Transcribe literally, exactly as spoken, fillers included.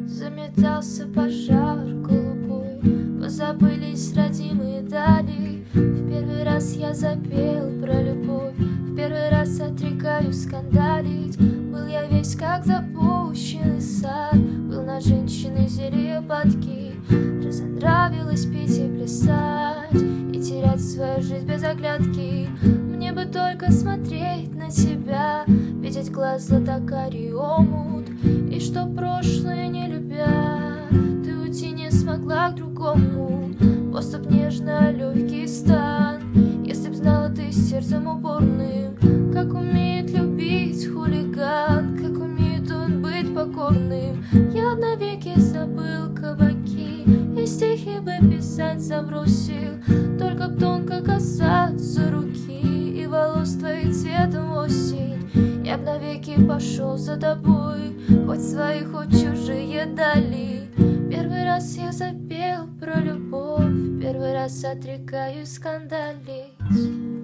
Заметался пожар голубой, позабылись родимые дали. В первый раз я запел про любовь, в первый раз отрекаюсь скандалить. Был я весь как запущенный сад, был на женщины зелье подки. Разонравилось пить и плясать, и терять свою жизнь без оглядки. Мне бы только смотреть на тебя, видеть глаз златокарий омут, и что прошлое не любя, ты уйти не смогла к другому. Поступ нежно, легкий стан, если б знала ты сердцем упорным, как умеет любить хулиган, как умеет он быть покорным. Я навеки забыл кабаки, и стихи бы писать забросил, только б тонко касаться руки и волос твоих цветом осень. Я б навеки пошел за тобой, хоть свои, хоть чужие дали. Первый раз я запел про любовь, первый раз отрекаюсь скандалить.